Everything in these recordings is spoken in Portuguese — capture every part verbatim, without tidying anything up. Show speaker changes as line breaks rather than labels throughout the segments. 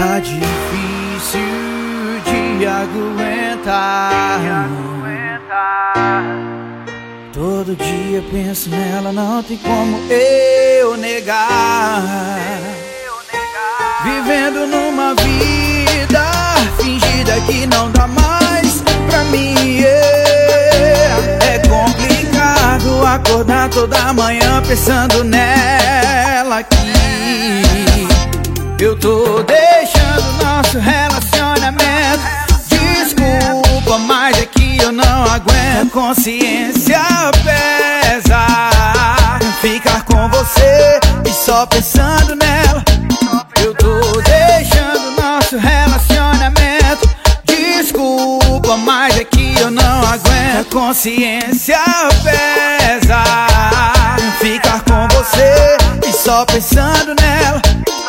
Tá difícil de aguentar. Todo dia penso nela, não tem como eu negar. Vivendo numa vida fingida que não dá mais pra mim, yeah. É complicado acordar toda manhã pensando nela aqui. Eu tô deixando nosso relacionamento. Desculpa, mas é que eu não aguento. Consciência pesa ficar com você e só pensando nela. Eu tô deixando nosso relacionamento. Desculpa, mas é que eu não aguento. Consciência pesa ficar com você e só pensando nela.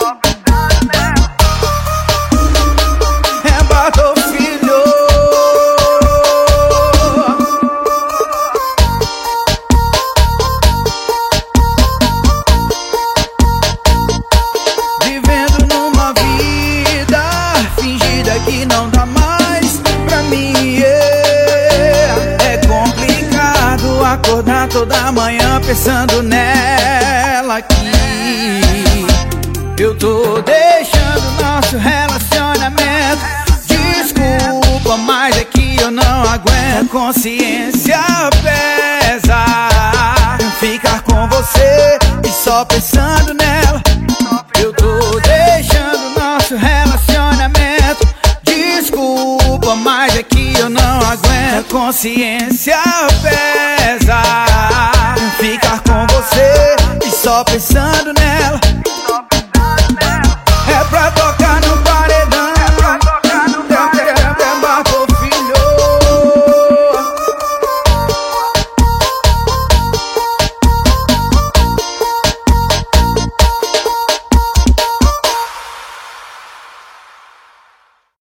É Battlefield. Vivendo numa vida fingida que não dá mais pra mim, yeah. É complicado acordar toda manhã pensando nela aqui. Eu tô deixando nosso relacionamento. Desculpa, mas é que eu não aguento. Consciência pesa ficar com você e só pensando nela. Eu tô deixando nosso relacionamento. Desculpa, mas é que eu não aguento. Consciência pesa ficar com você e só pensando nela.